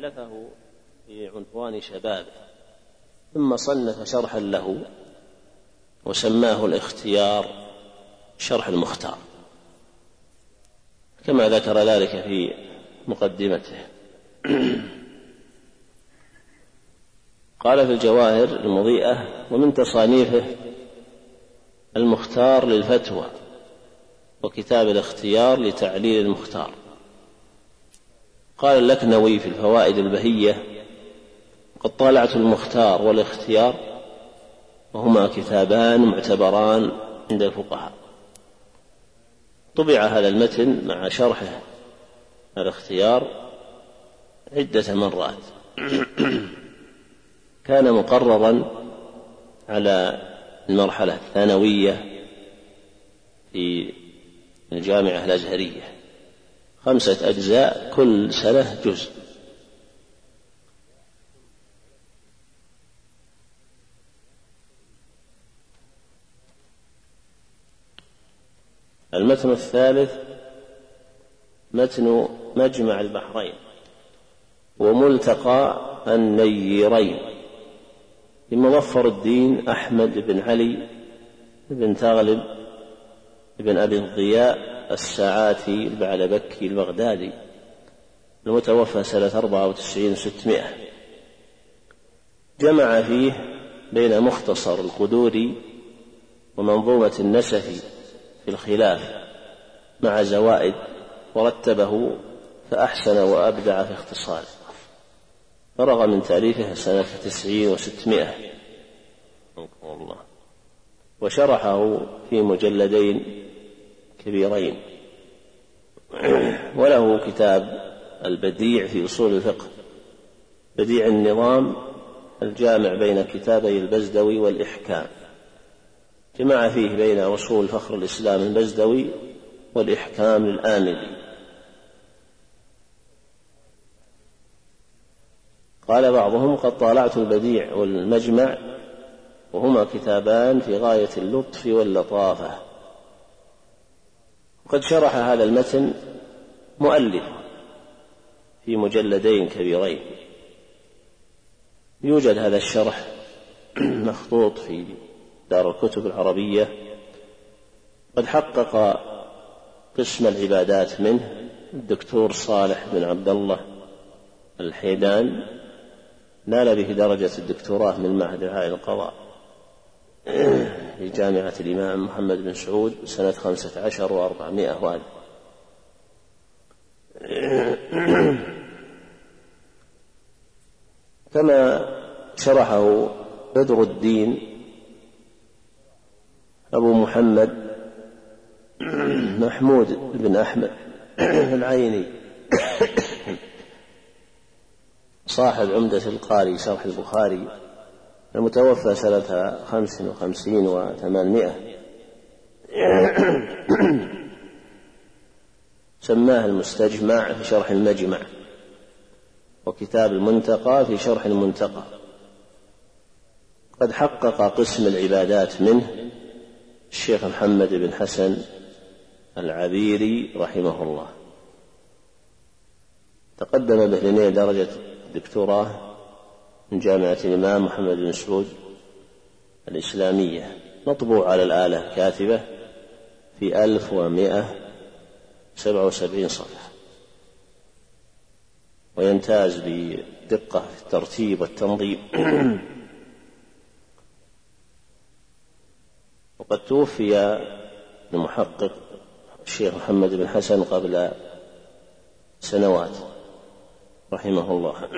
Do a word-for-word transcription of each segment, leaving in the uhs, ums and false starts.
ألفه في عنفوان شبابه، ثم صنف شرحا له وسماه الاختيار شرح المختار، كما ذكر ذلك في مقدمته. قال في الجواهر المضيئة: ومن تصانيفه المختار للفتوى، وكتاب الاختيار لتعليل المختار. قال اللكنوي في الفوائد البهية: قد طالعت المختار والاختيار، وهما كتابان معتبران عند الفقهاء. طبع هذا المتن مع شرحه الاختيار عدة مرات. كان مقررا على المرحلة الثانوية في الجامعة الأزهرية، خمسة أجزاء كل سنة جزء. المتن الثالث متن مجمع البحرين وملتقى النيرين لمظفر الدين أحمد بن علي بن تغلب بن أبي الضياء الساعاتي البعلبكي البغدادي، المتوفى سنة أربعة وتسعين وستمائة. جمع فيه بين مختصر القدوري ومنظومة النسفي في الخلاف مع زوائد، ورتبه فأحسن وأبدع في اختصاره. فرغ من تأليفه سنة تسعين وستمائة الله، وشرحه في مجلدين كبيرين. وله كتاب البديع في أصول الفقه، بديع النظام الجامع بين كتابي البزدوي والإحكام، جمع فيه بين أصول فخر الإسلام البزدوي والإحكام للآمدي. قال بعضهم: قد طالعت البديع والمجمع، وهما كتابان في غاية اللطف واللطافة. وقد شرح هذا المتن مؤلف في مجلدين كبيرين. يوجد هذا الشرح مخطوط في دار الكتب العربية. قد حقق قسم العبادات منه الدكتور صالح بن عبد الله الحيدان، نال به درجة الدكتوراه من معهد العالي للقضاء في جامعة الإمام محمد بن سعود سنة خمسة عشر وأربعمائة وألف. كما شرحه بدر الدين أبو محمد محمود بن أحمد العيني صاحب عمدة القاري شرح البخاري، المتوفى سنة خمس وخمسين وثمانمائة. سماه المستجمع في شرح المجمع، وكتاب المنتقى في شرح المنتقى. قد حقق قسم العبادات منه الشيخ محمد بن حسن العبيري رحمه الله، تقدم به لنيل درجة الدكتوراه من جامعة الإمام محمد بن سعود الإسلامية، مطبوع على الآلة الكاتبة في ألف ومائة وسبعة وسبعين صفحة، ويمتاز بدقة في الترتيب والتنظيم. وقد توفي المحقق الشيخ محمد بن حسن قبل سنوات رحمه الله.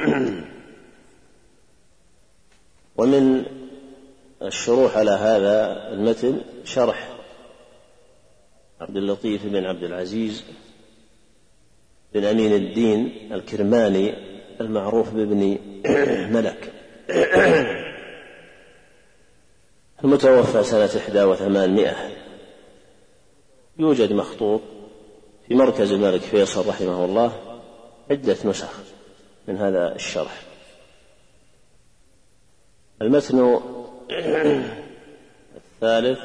ومن الشروح على هذا المتن شرح عبد اللطيف بن عبد العزيز بن أمين الدين الكرماني المعروف بابن ملك، المتوفى سنة إحدى وثمانمائة. يوجد مخطوط في مركز الملك فيصل رحمه الله عدة نسخ من هذا الشرح. المتن الثالث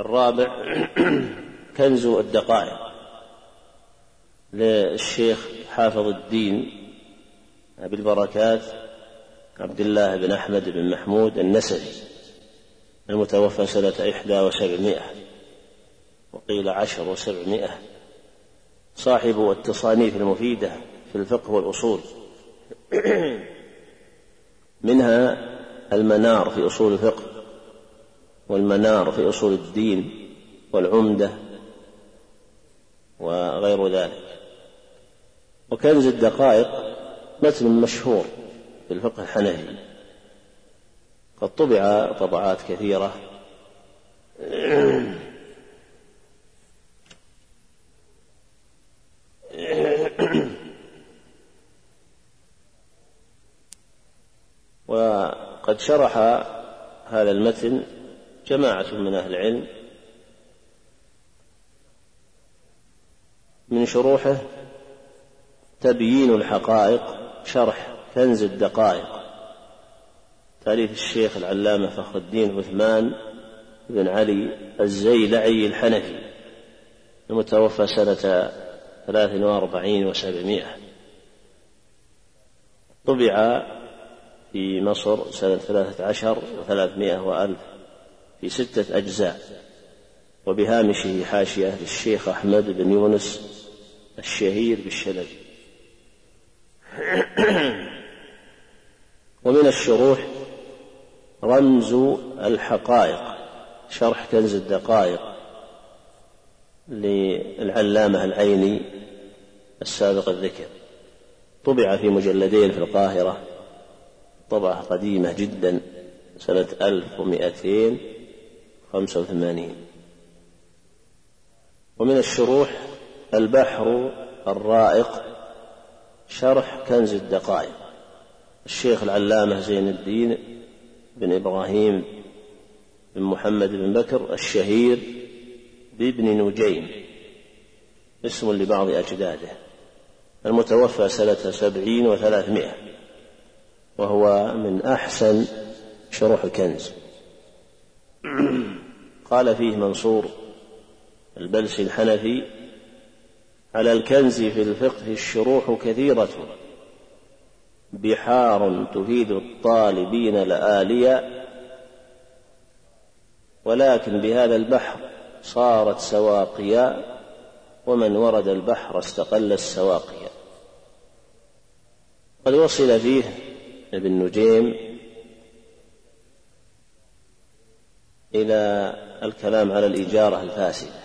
الرابع كنز الدقائق للشيخ حافظ الدين أبي البركات عبد الله بن أحمد بن محمود النسفي المتوفى سنة إحدى وسبعمائة وقيل عشر وسبعمائة، صاحب التصانيف المفيدة في الفقه والأصول، منها المنار في أصول الفقه، والمنار في أصول الدين، والعمدة وغير ذلك. وكنز الدقائق متن مشهور في الفقه الحنفي، قد طبع طبعات كثيرة وقد شرح هذا المتن جماعة من أهل العلم. من شروحه تبيين الحقائق شرح كنز الدقائق، تأليف الشيخ العلامة فخر الدين عثمان بن علي الزيلعي الحنفي المتوفى سنة ثلاث وأربعين وسبعمائة، طبع في مصر سنة ثلاثة عشر وثلاثمائة وألف في ستة أجزاء، وبهامشه حاشية للشيخ أحمد بن يونس الشهير بالشلبي. ومن الشروح رمز الحقائق شرح كنز الدقائق للعلامة العيني السابق الذكر، طبع في مجلدين في القاهرة، طبعة قديمة جدا سنة ألف ومائتين وخمسة وثمانين. ومن الشروح البحر الرائق شرح كنز الدقائق، الشيخ العلامة زين الدين بن إبراهيم بن محمد بن بكر الشهير بابن نجيم، اسم لبعض أجداده، المتوفى سنة سبعين وثلاثمائة، وهو من أحسن شروح الكنز. قال فيه منصور البلسي الحنفي: على الكنز في الفقه الشروح كثيرة، بحار تفيد الطالبين لآليا، ولكن بهذا البحر صارت سواقيا، ومن ورد البحر استقل السواقيا. قد وصل فيه ابن نجيم إلى الكلام على الإجارة الفاسدة،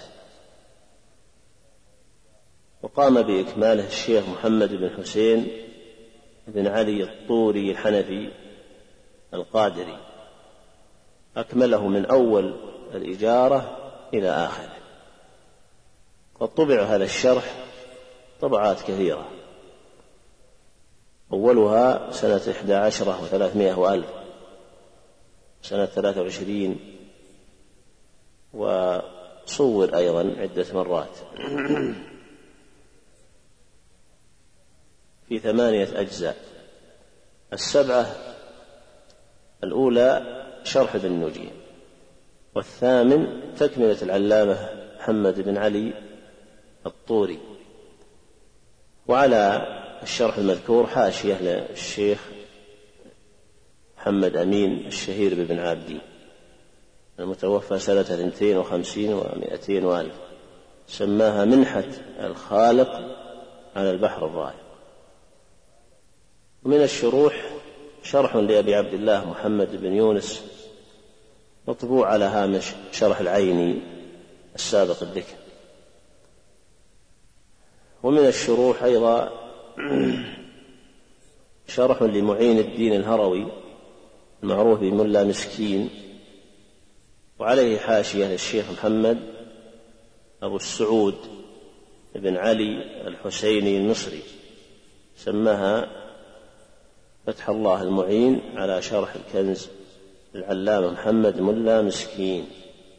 وقام بإكماله الشيخ محمد بن حسين بن علي الطوري الحنفي القادري، أكمله من أول الإجارة إلى آخره. قد طبع هذا الشرح طبعات كثيرة، أولها سنة إحدى عشرة وثلاثمائة وألف، سنة ثلاثة وعشرين، وصور أيضا عدة مرات في ثمانية أجزاء. السبعة الأولى شرح ابن نجيم، والثامن تكملة العلامة محمد بن علي الطوري. وعلى الشرح المذكور حاشية للشيخ محمد أمين الشهير بن عابدين المتوفى سنة اثنتين وخمسين ومائتين وألف، سماها منحة الخالق على البحر الرائق. ومن الشروح شرح لأبي عبد الله محمد بن يونس مطبوع على هامش شرح العيني السابق الذكر. ومن الشروح أيضا شرح لمعين الدين الهروي المعروف بملا مسكين، وعليه حاشية للشيخ محمد أبو السعود بن علي الحسيني المصري، سماها فتح الله المعين على شرح الكنز العلامة محمد ملا مسكين.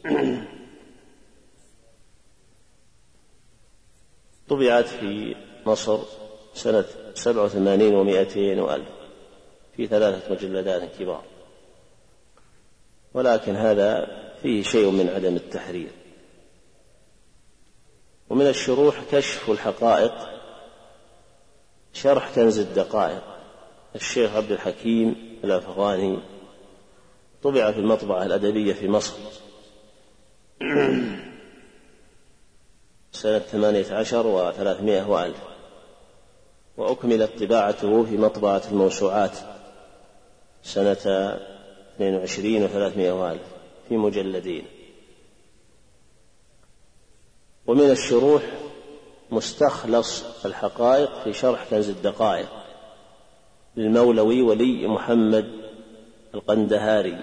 طبعت في مصر سنة سبعة وثمانين ومائتين وألف في ثلاثة مجلدات كبار، ولكن هذا فيه شيء من عدم التحرير. ومن الشروح كشف الحقائق شرح كنز الدقائق الشيخ عبد الحكيم الأفغاني، طبع في المطبعة الأدبية في مصر سنة ثمانية عشر وثلاثمائة وألف، وأكملت طباعته في مطبعة الموسوعات سنة اثنين وعشرين وثلاثمائة وألف في مجلدين. ومن الشروح مستخلص الحقائق في شرح كنز الدقائق للمولوي ولي محمد القندهاري،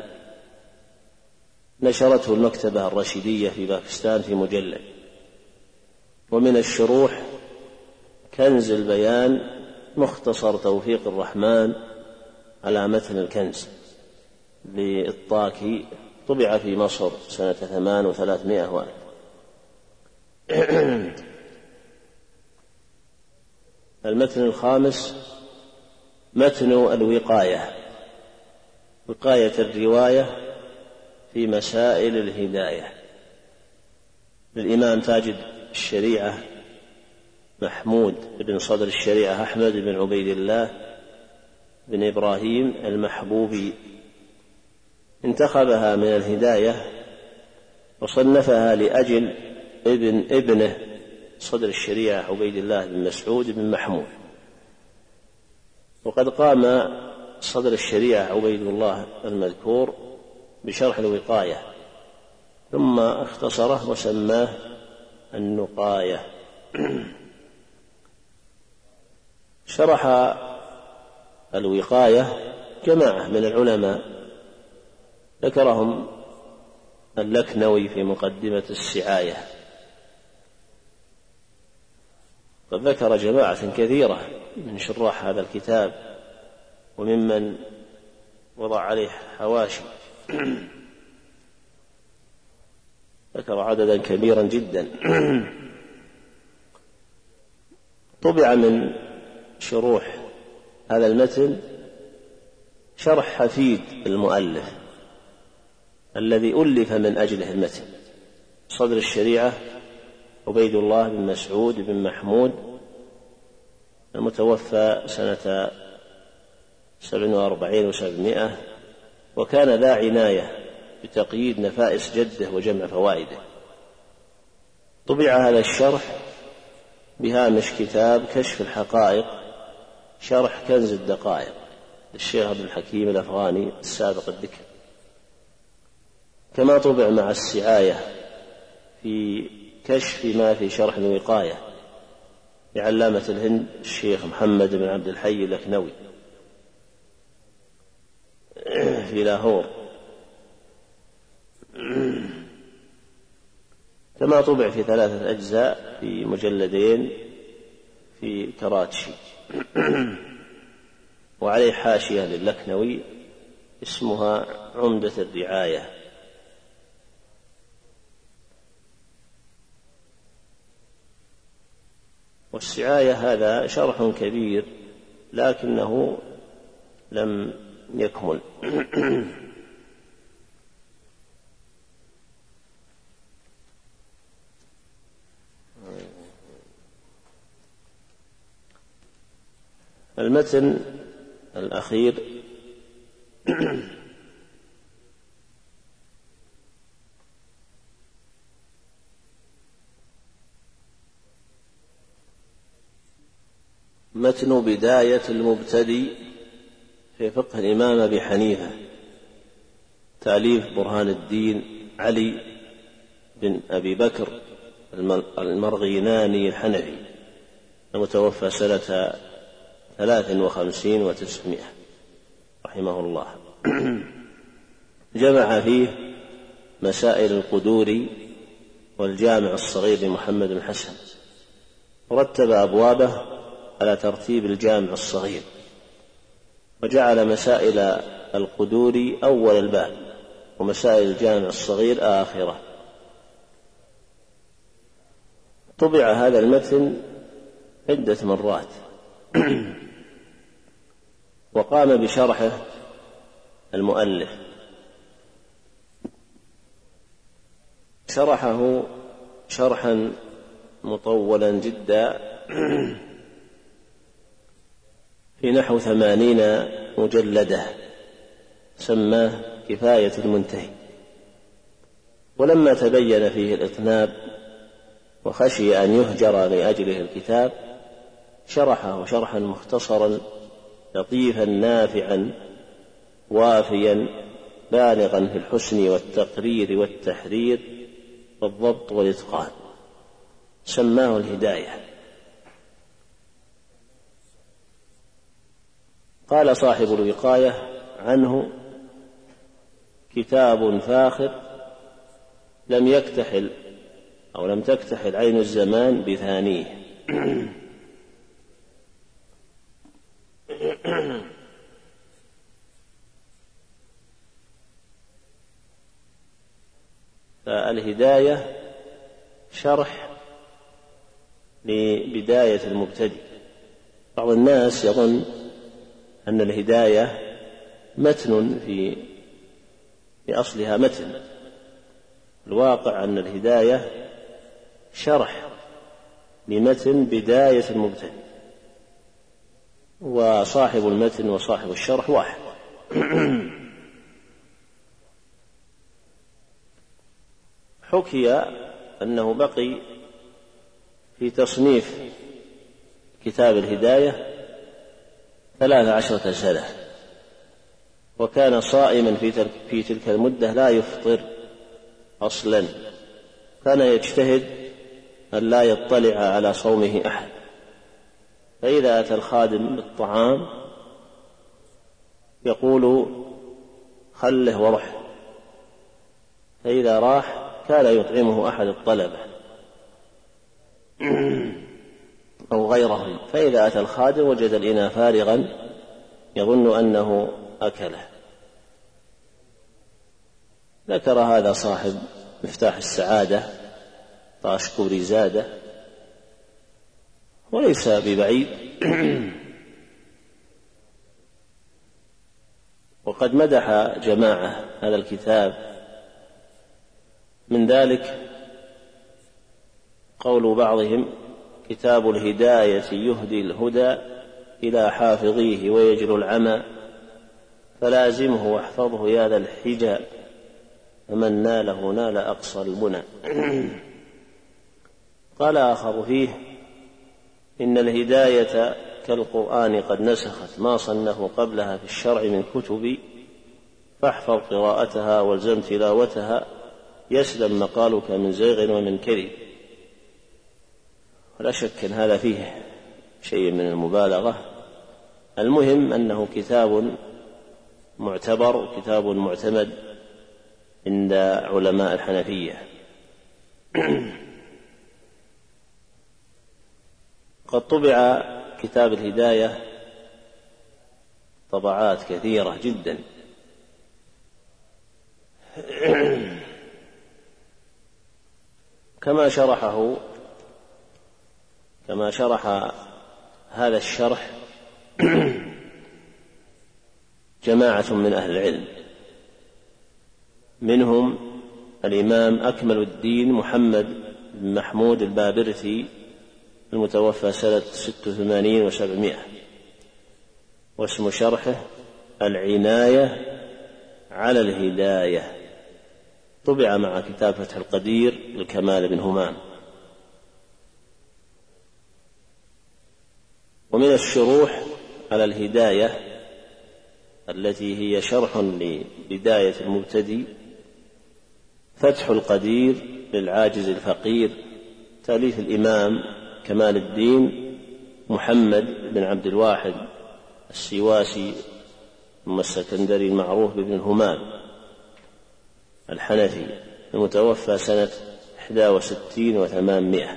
نشرته المكتبة الرشيدية في باكستان في مجلد. ومن الشروح كنز البيان مختصر توفيق الرحمن على متن الكنز للطاكي، طبع في مصر سنة ثمان وثلاثمائة وألف. المتن الخامس متن الوقاية، وقاية الرواية في مسائل الهداية للإمام تاج الشريعة محمود بن صدر الشريعة أحمد بن عبيد الله بن إبراهيم المحبوبي، انتخبها من الهداية وصنفها لأجل ابن ابنه صدر الشريعة عبيد الله بن مسعود بن محمود. وقد قام صدر الشريعة عبيد الله المذكور بشرح الوقاية، ثم اختصره وسماه النقاية. شرح الوقاية جماعة من العلماء، ذكرهم اللكنوي في مقدمة السعاية، قد ذكر جماعة كثيرة من شراح هذا الكتاب وممن وضع عليه حواشي، ذكر عددا كبيرا جدا. طبع من شروح هذا المتن شرح حفيد المؤلف الذي ألف من أجله المتن، صدر الشريعة عبيد الله بن مسعود بن محمود المتوفى سنة سبع وأربعين وسبعمائة، وكان ذا عناية بتقييد نفائس جده وجمع فوائده. طبع هذا الشرح بهامش كتاب كشف الحقائق شرح كنز الدقائق للشيخ عبد الحكيم الأفغاني السابق الذكر، كما طبع مع السعاية في كشف ما في شرح الوقاية لعلامة الهند الشيخ محمد بن عبد الحي اللكنوي في لاهور، كما طبع في ثلاثة أجزاء في مجلدين في كراتشي، وعليه حاشية للكنوي اسمها عمدة الرعاية. والسعاية هذا شرح كبير لكنه لم يكمل. المتن الأخير متن بداية المبتدئ في فقه الإمام أبي حنيفة، تأليف برهان الدين علي بن أبي بكر المرغيناني الحنفي المتوفى سنة ثلاث وخمسين وتسعمائة رحمه الله. جمع فيه مسائل القدور والجامع الصغير لمحمد بن حسن، ورتب أبوابه على ترتيب الجامع الصغير، وجعل مسائل القدور أول الباب ومسائل الجامع الصغير آخره. طبع هذا المتن عدة مرات، وقام بشرحه المؤلف، شرحه شرحا مطولا جدا في نحو ثمانين مجلدة، سماه كفاية المنتهي. ولما تبين فيه الإطناب وخشي أن يهجر لأجله الكتاب شرحه شرحا مختصرا لطيفا نافعا وافيا بالغا في الحسن والتقرير والتحرير والضبط والإتقان، سماه الهداية. قال صاحب الوقاية عنه: كتاب فاخر لم يكتحل أو لم تكتحل عين الزمان بثانيه. فالهداية شرح لبداية المبتدئ. بعض الناس يظن أن الهداية متن في في أصلها متن، الواقع أن الهداية شرح لمتن بداية المبتدئ، وصاحب المتن وصاحب الشرح واحد. حكي أنه بقي في تصنيف كتاب الهداية ثلاث عشرة سنة، وكان صائما في تلك المدة لا يفطر أصلا، كان يجتهد أن لا يطلع على صومه أحد، فإذا أتى الخادم بالطعام يقول: خله ورح، فإذا راح كان يطعمه أحد الطلبة أو غيرهم، فإذا أتى الخادم وجد الإناء فارغا يظن أنه أكله. ذكر هذا صاحب مفتاح السعادة طاشكوري زادة، وليس ببعيد. وقد مدح جماعة هذا الكتاب، من ذلك قول بعضهم: كتاب الهداية يهدي الهدى إلى حافظيه ويجل العمى، فلازمه واحفظه يا ذا الحجى، فمن ناله نال أقصى المنى. قال آخر فيه: إن الهداية كالقرآن قد نسخت ما صنه قبلها في الشرع من كتب، فاحفظ قراءتها والزم تلاوتها، يسلم مقالك من زيغ ومن كذب. ولا شك أن هذا فيه شيء من المبالغة. المهم أنه كتاب معتبر وكتاب معتمد عند علماء الحنفية. قد طبع كتاب الهداية طبعات كثيرة جدا، كما شرحه كما شرح هذا الشرح جماعة من أهل العلم، منهم الإمام أكمل الدين محمد بن محمود البابرثي المتوفى سنة ست وثمانين وسبعمائة، واسم شرحه العناية على الهداية، طبع مع كتاب فتح القدير لكمال بن همام. ومن الشروح على الهداية التي هي شرح لبداية المبتدئ فتح القدير للعاجز الفقير، تأليف الإمام كمال الدين محمد بن عبد الواحد السواسي ثم السكندري المعروف بابن همام الحنفي المتوفى سنة إحدى وستين وثمانمائة.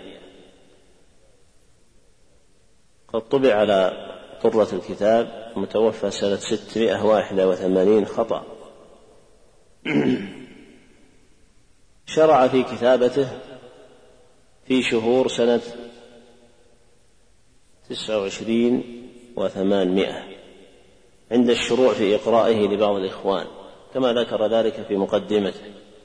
قد طبع على طرة الكتاب المتوفى سنة ستمائة وواحد وثمانين خطأ. شرع في كتابته في شهور سنة تسعة وعشرين وثمانمائة عند الشروع في إقرائه لبعض الإخوان، كما ذكر ذلك في مقدمته،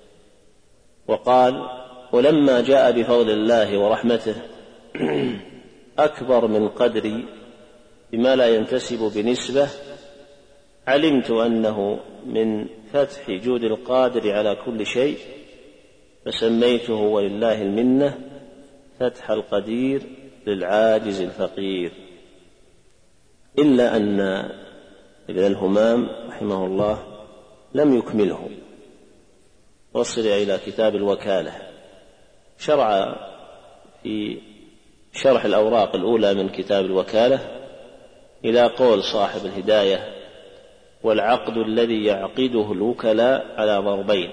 وقال: ولما جاء بفضل الله ورحمته أكبر من قدر بما لا ينتسب بنسبة علمت أنه من فتح جود القادر على كل شيء، فسميته ولله المنة فتح القدير للعاجز الفقير. إلا أن ابن الهمام رحمه الله لم يكمله، وصل إلى كتاب الوكالة، شرع في شرح الأوراق الأولى من كتاب الوكالة إلى قول صاحب الهداية: والعقد الذي يعقده الوكلاء على ضربين.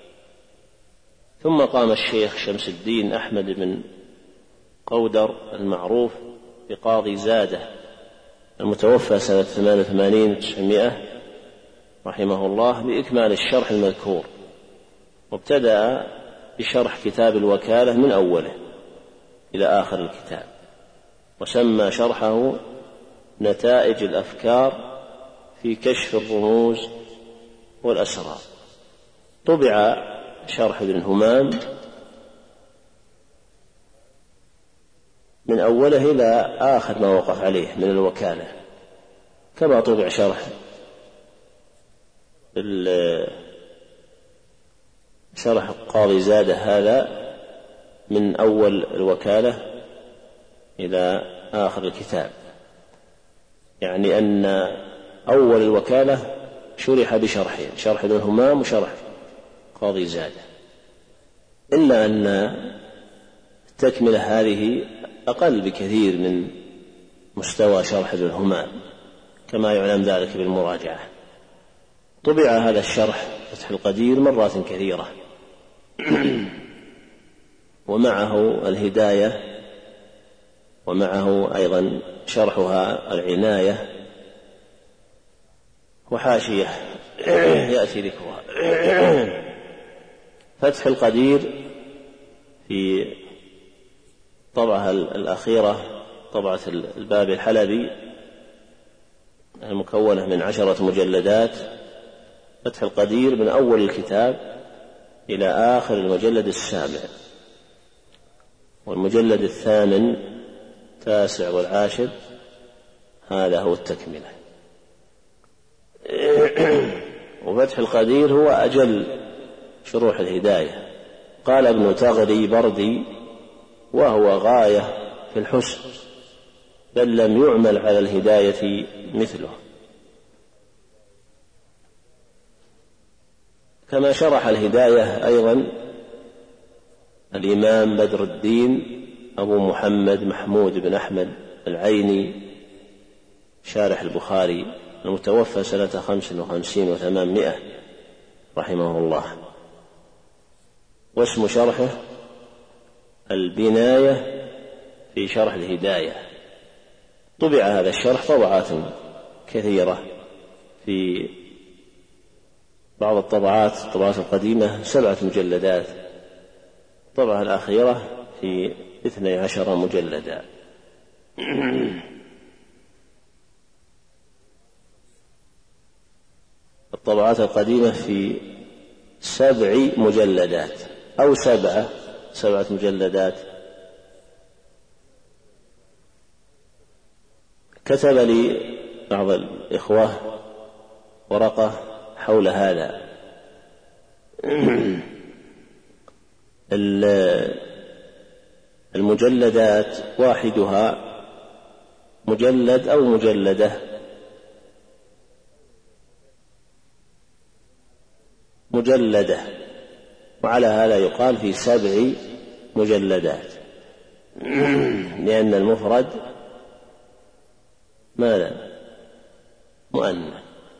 ثم قام الشيخ شمس الدين أحمد بن قودر المعروف بقاضي زادة المتوفى سنة ثمان وثمانين وتسعمائة رحمه الله بإكمال الشرح المذكور، وابتدأ بشرح كتاب الوكالة من أوله إلى آخر الكتاب، وسمى شرحه نتائج الأفكار في كشف الرموز والأسرار. طبع شرح ابن همام من أوله إلى آخر ما وقف عليه من الوكالة، كما طبع شرح شرح قاضي زادة هذا من أول الوكالة إلى آخر الكتاب، يعني أن أول الوكالة شرح بشرحين، شرح ابن همام وشرح قاضي زادة، إلا أن التكملة هذه أقل بكثير من مستوى شرح ابن همام، كما يعلم ذلك بالمراجعة. طبع هذا الشرح فتح القدير مرات كثيرة، ومعه الهداية، ومعه أيضا شرحها العناية، وحاشية يأتي ذكرها. فتح القدير في طبعها الأخيرة، طبعة الباب الحلبي المكونة من عشرة مجلدات، فتح القدير من أول الكتاب إلى آخر المجلد السابع، والمجلد الثامن التاسع والعاشر هذا هو التكملة. وفتح القدير هو أجل شروح الهداية. قال ابن تغري بردي: وهو غاية في الحسن، بل لم يعمل على الهداية مثله. كما شرح الهداية أيضا الإمام بدر الدين أبو محمد محمود بن أحمد العيني شارح البخاري المتوفى سنة خمس وخمسين وثمانمائة رحمه الله، واسم شرحه البناية في شرح الهداية. طبع هذا الشرح طبعات كثيرة، في بعض الطبعات الطبعات القديمة سبعة مجلدات، الطبعة الأخيرة في اثني عشر مجلدا. الطبعات القديمة في سبع مجلدات أو سبعة سبعة مجلدات. كتب لي بعض الإخوة ورقة حول هذا. المجلدات واحدها مجلد أو مجلدة، مجلدة، وعلى هذا يقال في سبع مجلدات، لأن المفرد ماذا؟ مؤنث.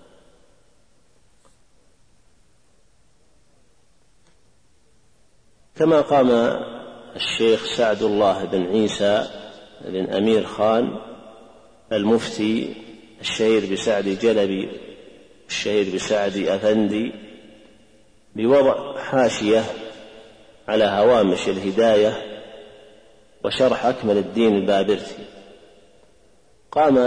كما قام الشيخ سعد الله بن عيسى بن أمير خان المفتي الشهير بسعد جلبي الشهير بسعد أفندي بوضع حاشية على هوامش الهداية وشرح أكمل الدين البابرتي. قام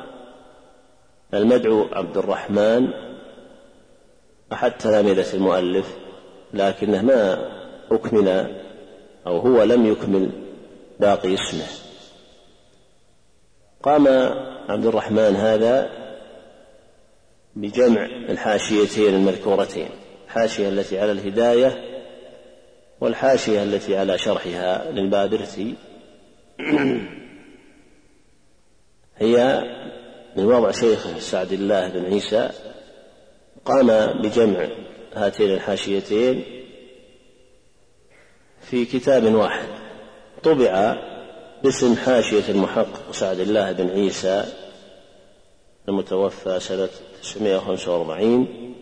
المدعو عبد الرحمن أحد تلامذة المؤلف، لكنه ما أكمل أو هو لم يكمل باقي اسمه. قام عبد الرحمن هذا بجمع الحاشيتين المذكورتين، الحاشية التي على الهداية والحاشية التي على شرحها للبابرسي، هي من وضع شيخه سعد الله بن عيسى، قام بجمع هاتين الحاشيتين في كتاب واحد طبع باسم حاشية المحقق سعد الله بن عيسى المتوفى سنة تسعمائة وخمسة وأربعين.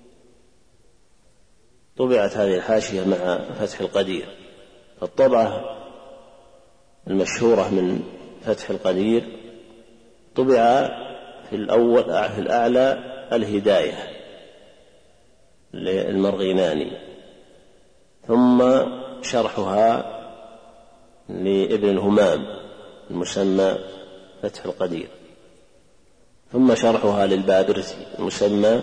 طبعت هذه الحاشية مع فتح القدير. الطبعة المشهورة من فتح القدير طبع في الأول في الأعلى الهداية للمرغيناني، ثم شرحها لابن الهمام المسمى فتح القدير، ثم شرحها للبابرسي المسمى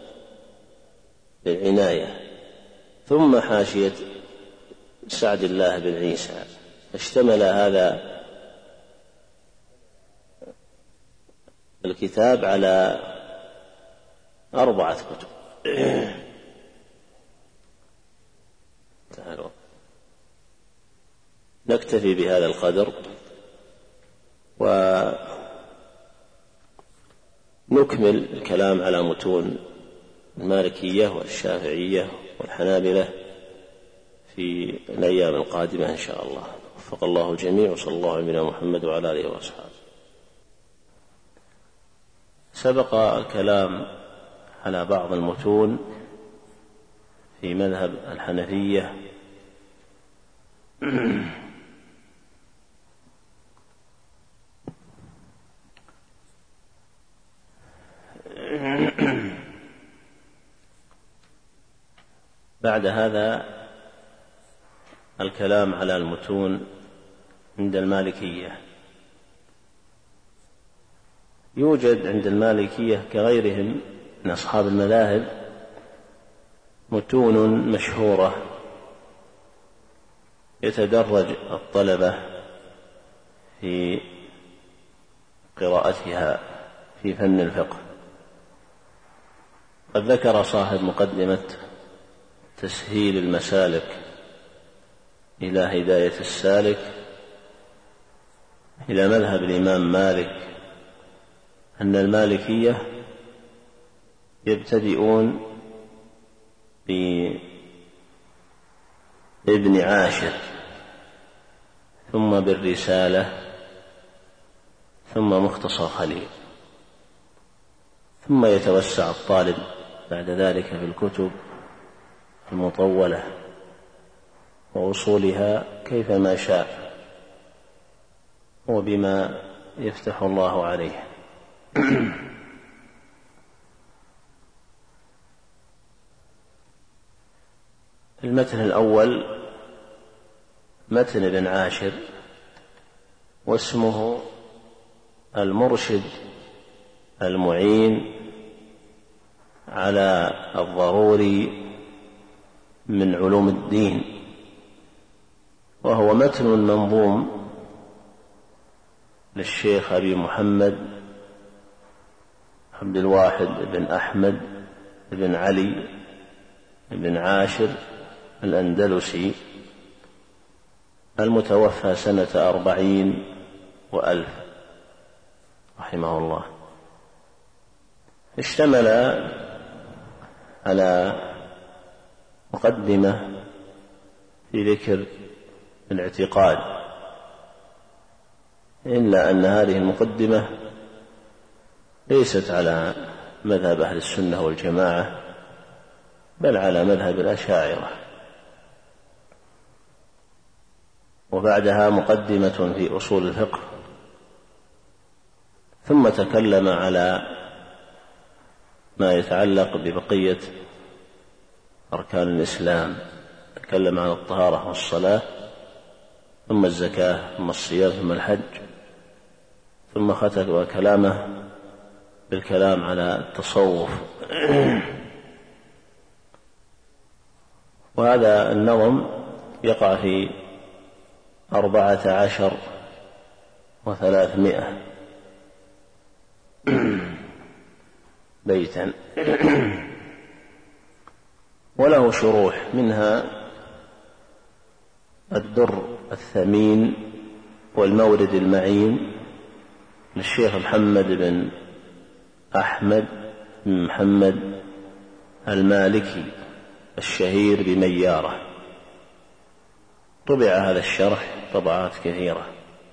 بالعناية، ثم حاشية سعد الله بن عيسى. اشتمل هذا الكتاب على أربعة كتب. تعالوا نكتفي بهذا القدر ونكمل الكلام على متون المالكية والشافعية والحنابلة في الأيام القادمة إن شاء الله. وفق الله الجميع، وصلى الله على نبينا محمد وعلى آله وأصحابه. سبق الكلام على بعض المتون في مذهب الحنفية بعد هذا الكلام على المتون عند المالكية. يوجد عند المالكية كغيرهم من أصحاب المذاهب متون مشهورة يتدرج الطلبة في قراءتها في فن الفقه. قد ذكر صاحب مقدمة تسهيل المسالك إلى هداية السالك إلى مذهب الإمام مالك أن المالكية يبتدئون بابن عاشر، ثم بالرسالة، ثم مختصر خليل، ثم يتوسع الطالب بعد ذلك في الكتب المطولة ووصولها كيفما شاء وبما يفتح الله عليه. المتن الأول متن ابن عاشر، واسمه المرشد المعين على الضروري من علوم الدين، وهو متن منظوم للشيخ أبي محمد عبد الواحد بن أحمد بن علي بن عاشر الأندلسي المتوفى سنة أربعين وألف رحمه الله. اشتمل على مقدمة في ذكر الاعتقاد، إلا أن هذه المقدمة ليست على مذهب أهل السنة والجماعة، بل على مذهب الأشاعرة. وبعدها مقدمة في أصول الفقه، ثم تكلم على ما يتعلق ببقية أركان الإسلام، تكلم عن الطهارة والصلاة، ثم الزكاة، ثم الصيام، ثم الحج، ثم ختم كلامه بالكلام على التصوف. وهذا النظم يقع في أربعة عشر وثلاثمائة بيتا. وله شروح، منها الدر الثمين والمورد المعين للشيخ محمد بن أحمد بن محمد المالكي الشهير بميارة. طبع هذا الشرح طبعات كثيرة،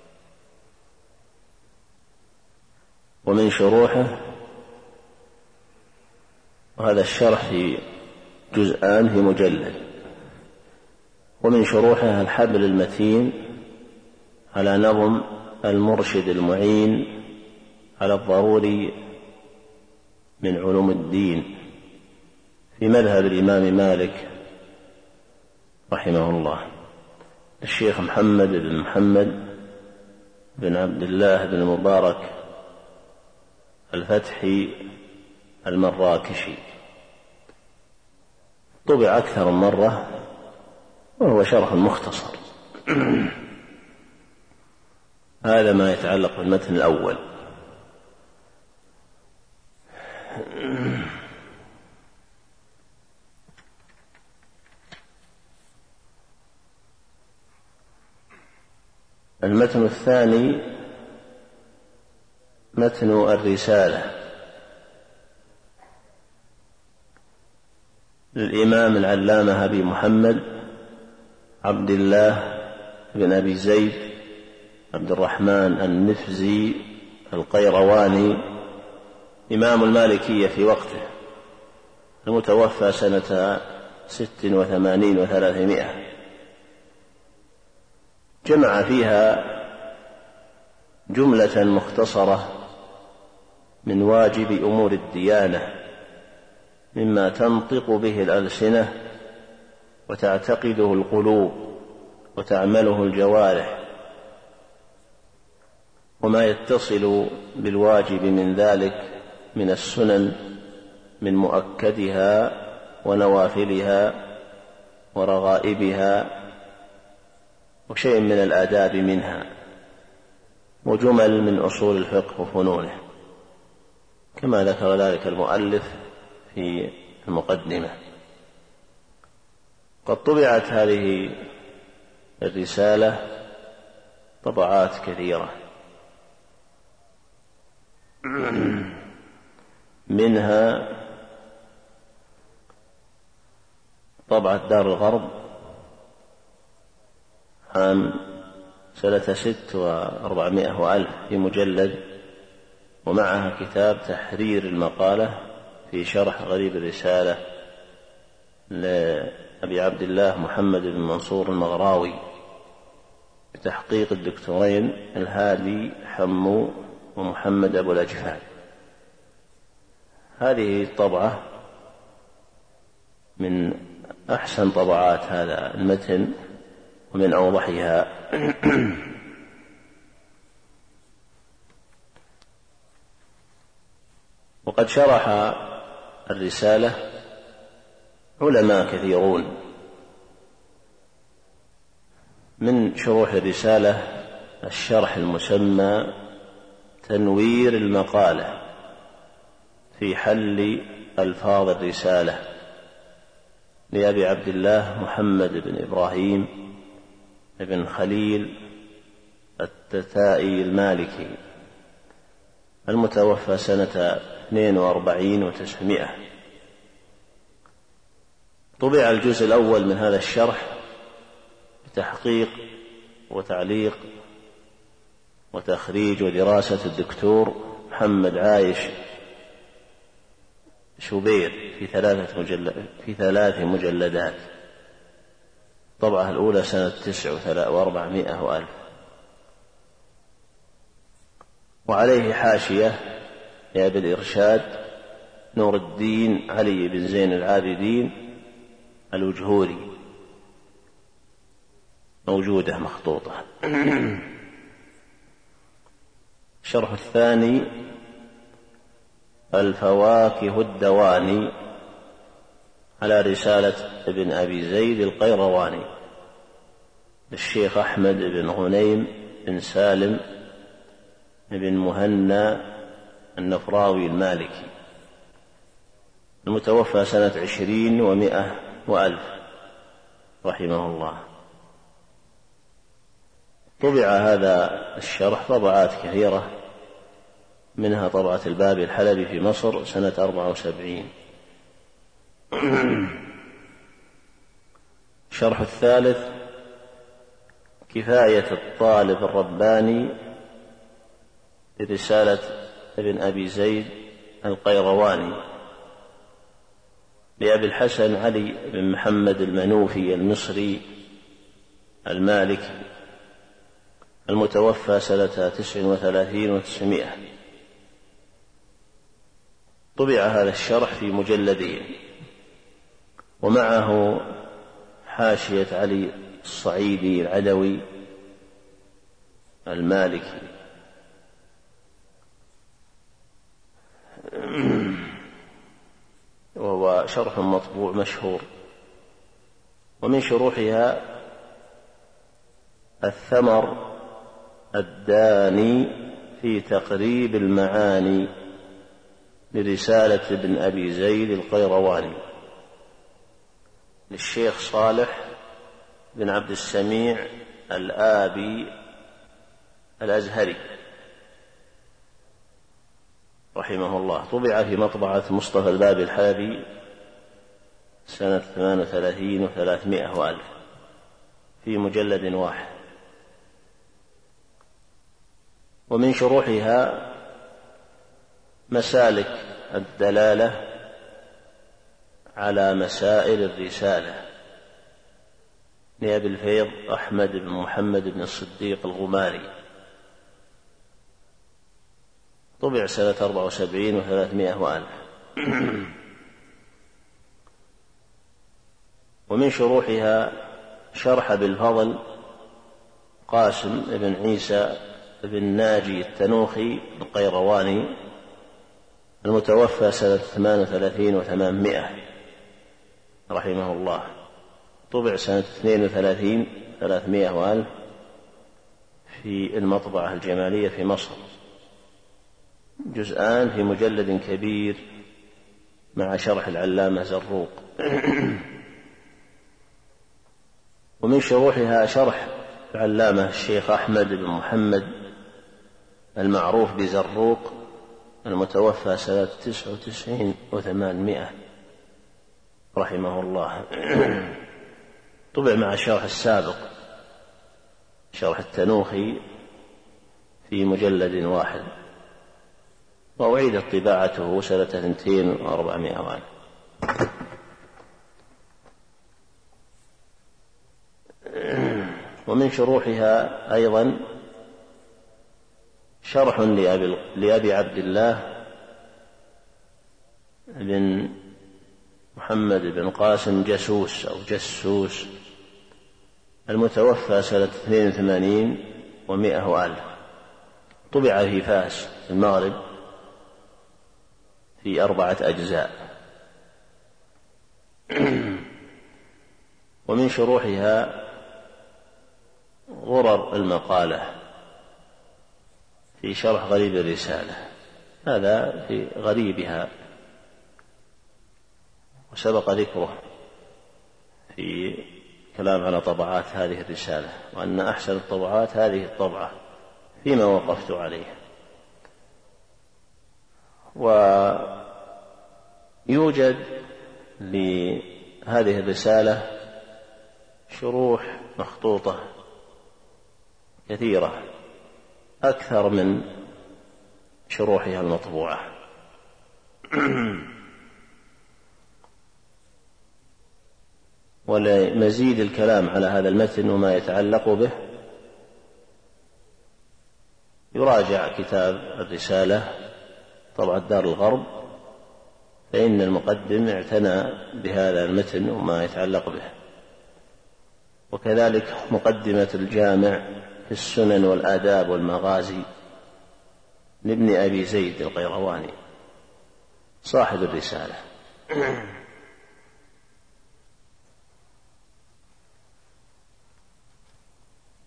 ومن شروحه، وهذا الشرح في جزءان في مجلد، ومن شروحه الحبل المتين على نظم المرشد المعين على الضروري من علوم الدين في مذهب الإمام مالك رحمه الله، الشيخ محمد بن محمد بن عبد الله بن المبارك الفتحي المراكشي. طبع أكثر من مرة، وهو شرح مختصر. هذا ما يتعلق بالمتن الأول. المتن الثاني متن الرسالة للإمام العلامة أبي محمد عبد الله بن أبي زيد عبد الرحمن النفزي القيرواني، إمام المالكية في وقته، المتوفى سنة ست وثمانين وثلاثمائة. جمع فيها جملة مختصرة من واجب أمور الديانة، مما تنطق به الألسنة وتعتقده القلوب وتعمله الجوارح، وما يتصل بالواجب من ذلك من السنن من مؤكدها ونوافلها ورغائبها، وشيء من الآداب منها، وجمل من أصول الفقه وفنونه، كما ذكر ذلك المؤلف في المقدمة. قد طبعت هذه الرسالة طبعات كثيرة، منها طبعة دار الغرب عام سنة ست وأربعمائة وألف في مجلد، ومعها كتاب تحرير المقالة في شرح غريب الرسالة لأبي عبد الله محمد بن منصور المغراوي بتحقيق الدكتورين الهادي حمو ومحمد أبو الأجفال. هذه الطبعة من أحسن طبعات هذا المتن ومن أوضحها. وقد شرح الرسالة علماء كثيرون. من شروح الرسالة الشرح المسمى تنوير المقالة في حل ألفاظ الرسالة لأبي عبد الله محمد بن إبراهيم بن خليل التتائي المالكي، المتوفى سنة اثنين وأربعين وتسعمائة. طبع الجزء الأول من هذا الشرح بتحقيق وتعليق وتخريج ودراسة الدكتور محمد عايش شوبير في ثلاثة مجلد في ثلاث مجلدات. الطبعة الأولى سنة تسع وأربعمائة وألف. وعليه حاشية يا بالإرشاد نور الدين علي بن زين العابدين الوجهوري، موجودة مخطوطة. الشرح الثاني الفواكه الدواني على رسالة ابن أبي زيد القيرواني للشيخ أحمد بن غنيم بن سالم بن مهنا النفراوي المالكي، المتوفى سنة عشرين ومائة وألف رحمه الله. طبع هذا الشرح طبعات كثيرة، منها طبعة البابي الحلبي في مصر سنة أربعة وسبعين. الشرح الثالث كفاية الطالب الرباني برسالة ابن أبي زيد القيرواني لأبي الحسن علي بن محمد المنوفي المصري المالكي، المتوفى سنة تسع وثلاثين وتسعمائة. طبع هذا الشرح في مجلدين، ومعه حاشية علي الصعيدي العدوي المالكي. وهو شرح مطبوع مشهور. ومن شروحها الثمر الداني في تقريب المعاني لرسالة ابن أبي زيد القيرواني للشيخ صالح بن عبد السميع الآبي الأزهري رحمه الله. طبع في مطبعة مصطفى البابي الحلبي سنة ثمان وثلاثين وثلاثمائة وألف في مجلد واحد. ومن شروحها مسالك الدلالة على مسائل الرسالة لأبي الفيض أحمد بن محمد بن الصديق الغماري، طبع سنة أربعة وسبعين وثلاثمائة وألف. ومن شروحها شرح بالفضل قاسم بن عيسى بن ناجي التنوخي القيرواني، المتوفى سنة ثمان وثلاثين وثمانمائة رحمه الله، طبع سنة اثنين وثلاثين ثلاثمائة وألف في المطبعة الجمالية في مصر، جزءان في مجلد كبير مع شرح العلامة زروق. ومن شروحها شرح العلامة الشيخ أحمد بن محمد المعروف بزروق، المتوفى سنة تسعة وتسعين وثمانمائة رحمه الله، طبع مع الشرح السابق شرح التنوخي في مجلد واحد، وأعيدت طباعته سنة اثنتين وأربعمائة وألف. ومن شروحها أيضا شرح لأبي, لأبي عبد الله بن محمد بن قاسم جسوس أو جسوس، المتوفى سنة اثنين وثمانين ومائة وألف، طبع في فاس في المغرب في أربعة أجزاء. ومن شروحها غرر المقالة في شرح غريب الرسالة، هذا في غريبها وسبق ذكره في كلام على طبعات هذه الرسالة، وأن أحسن الطبعات هذه الطبعة فيما وقفت عليه. ويوجد لهذه الرسالة شروح مخطوطة كثيرة أكثر من شروحها المطبوعة. ولمزيد الكلام على هذا المتن وما يتعلق به يراجع كتاب الرسالة طبعة دار الغرب، فإن المقدم اعتنى بهذا المتن وما يتعلق به، وكذلك مقدمة الجامع في السنن والآداب والمغازي لابن أبي زيد القيرواني صاحب الرسالة.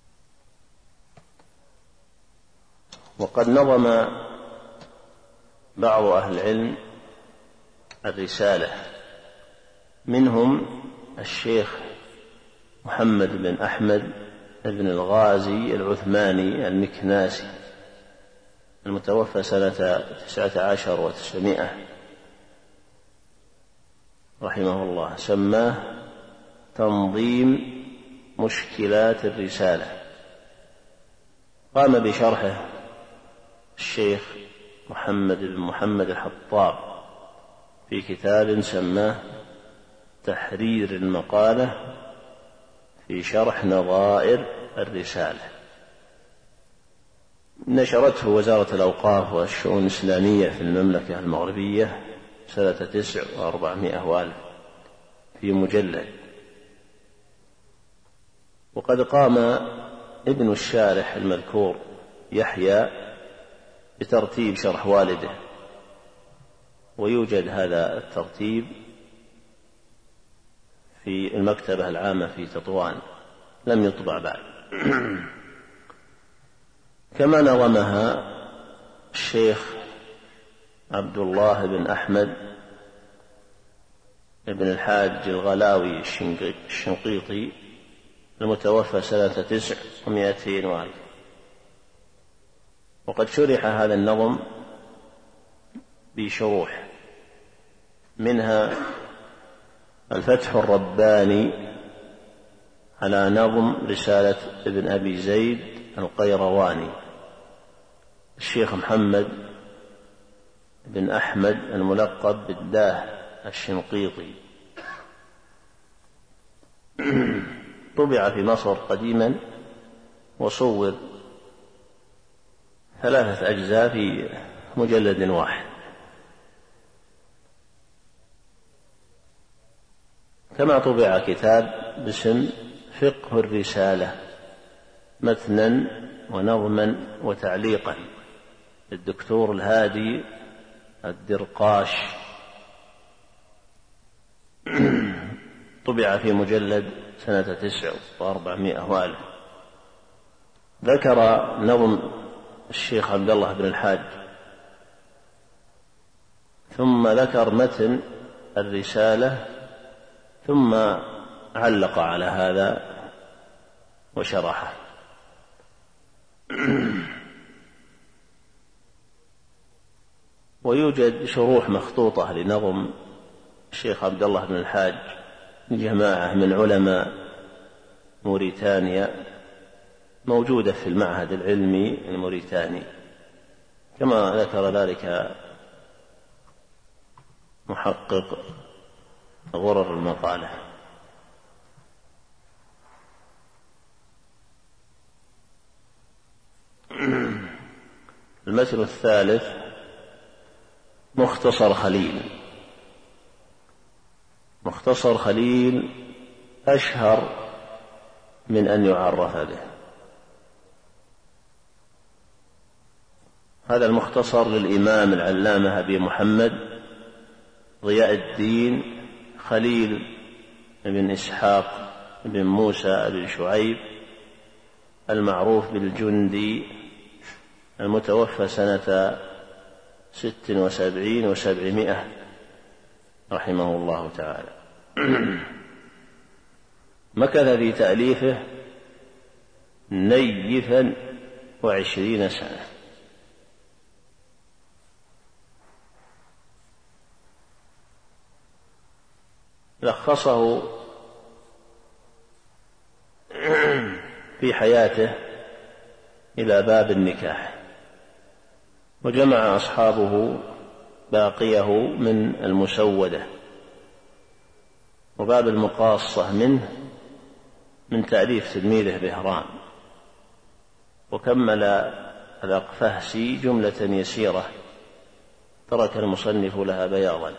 وقد نظم بعض أهل العلم الرسالة، منهم الشيخ محمد بن أحمد بن الغازي العثماني المكناسي المتوفى سنة تسعة عشر وتسعمائة رحمه الله، سماه تنظيم مشكلات الرسالة. قام بشرحه الشيخ محمد بن محمد الحطاب في كتاب سماه تحرير المقالة في شرح نظائر الرسالة، نشرته وزارة الأوقاف والشؤون الإسلامية في المملكة المغربية سنة تسع وأربعمائة وألف في مجلد. وقد قام ابن الشارح المذكور يحيى بترتيب شرح والده، ويوجد هذا الترتيب في المكتبة العامة في تطوان، لم يطبع بعد. كما نظمها الشيخ عبد الله بن أحمد بن الحاج الغلاوي الشنقيطي المتوفى سنة تسع ومائتين وألف. وقد شرح هذا النظم بشروح، منها الفتح الرباني على نظم رسالة ابن أبي زيد القيرواني الشيخ محمد بن أحمد الملقب بالداه الشنقيطي، طبع في مصر قديما وصور ثلاثة أجزاء في مجلد واحد. كما طبع كتاب باسم فقه الرسالة متنا ونظما وتعليقا للدكتور الهادي الدرقاش، طبع في مجلد سنة تسع وأربعمائة وألف. ذكر نظم الشيخ عبد الله بن الحاج، ثم ذكر متن الرسالة، ثم علق على هذا وشرحه. ويوجد شروح مخطوطة لنظم الشيخ عبد الله بن الحاج جماعة من علماء موريتانيا، موجودة في المعهد العلمي الموريتاني، كما ذكر ذلك محقق غرر المقالة. المثل الثالث مختصر خليل. مختصر خليل أشهر من أن يعرف به. هذا المختصر للإمام العلامة أبي محمد ضياء الدين خليل بن إسحاق بن موسى بن شعيب المعروف بالجندي المتوفى سنة ست وسبعين وسبعمائة رحمه الله تعالى. مكث في تأليفه نيفا وعشرين سنة، لخصه في حياته إلى باب النكاح، وجمع أصحابه باقيه من المسودة، وباب المقاصة منه من تأليف تلميذه بهرام، وكمل الأقفهسي جملة يسيرة ترك المصنف لها بياضا.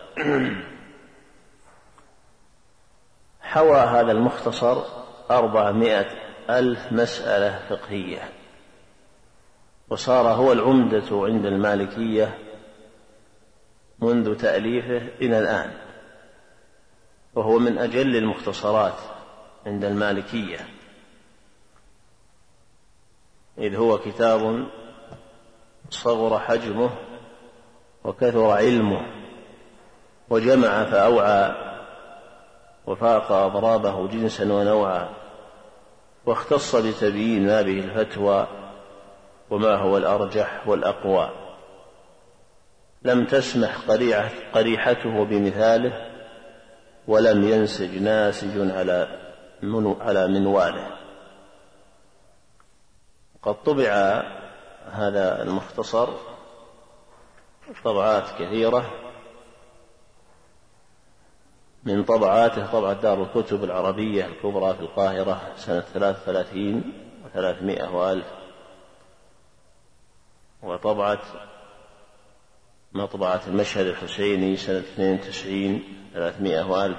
حوى هذا المختصر أربعمائة ألف مسألة فقهية، وصار هو العمدة عند المالكية منذ تأليفه إلى الآن، وهو من أجل المختصرات عند المالكية، إذ هو كتاب صغر حجمه وكثر علمه وجمع فأوعى وفاق أضرابه جنسا ونوعا، واختص بتبيين ما به الفتوى وما هو الأرجح والأقوى. لم تسمح قريحته بمثاله، ولم ينسج ناسج على منواله. قد طبع هذا المختصر طبعات كثيرة، من طبعاته طبعة دار الكتب العربية الكبرى في القاهرة سنة ثلاث وثلاثين وثلاثمائة وألف، وطبعة مطبعة المشهد الحسيني سنة اثنين وتسعين ثلاثمائة وألف،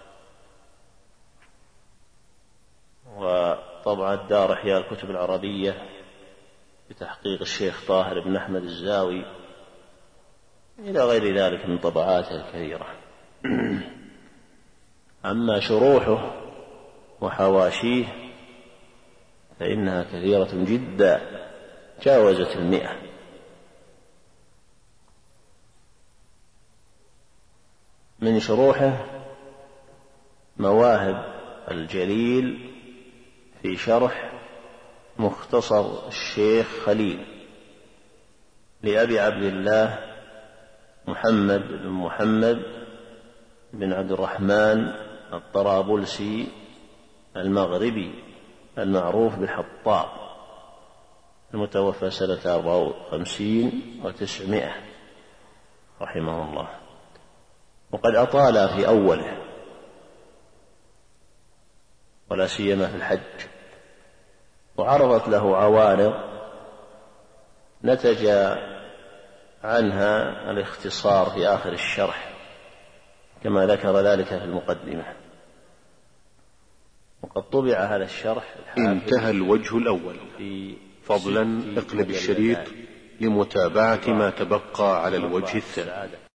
وطبعة دار إحياء الكتب العربية بتحقيق الشيخ طاهر بن أحمد الزاوي، إلى غير ذلك من طبعاته الكثيرة. أما شروحه وحواشيه فإنها كثيرة جدا، جاوزت المئة. من شروحه مواهب الجليل في شرح مختصر الشيخ خليل لأبي عبد الله محمد بن محمد بن عبد الرحمن الطرابلسي المغربي المعروف بالحطاب، المتوفى سنة أربعة وخمسين وتسعمائة رحمه الله. وقد أطال في أوله ولا سيما في الحج، وعرضت له عوارض نتج عنها الاختصار في آخر الشرح كما ذكر ذلك في المقدمة. وقد طبع هذا الشرح. انتهى الوجه الأول. فضلا اقلب الشريط لمتابعة ما تبقى على الوجه الثاني.